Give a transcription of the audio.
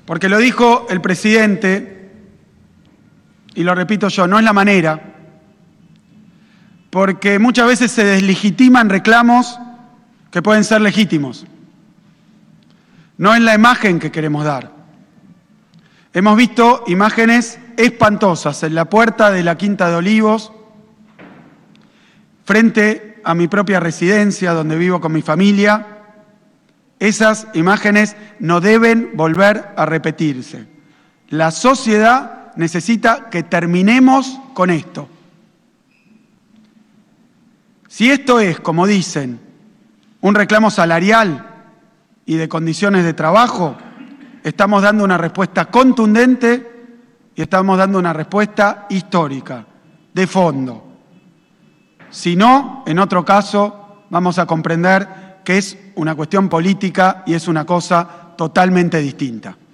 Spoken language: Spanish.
Porque lo dijo el presidente, y lo repito yo, no es la manera, porque muchas veces se deslegitiman reclamos que pueden ser legítimos. No es la imagen que queremos dar. Hemos visto imágenes espantosas en la puerta de la Quinta de Olivos, frente a mi propia residencia, donde vivo con mi familia. Esas imágenes no deben volver a repetirse. La sociedad necesita que terminemos con esto. Si esto es, como dicen, un reclamo salarial y de condiciones de trabajo, estamos dando una respuesta contundente y estamos dando una respuesta histórica, de fondo. Si no, en otro caso, vamos a comprender que es una cuestión política y es una cosa totalmente distinta.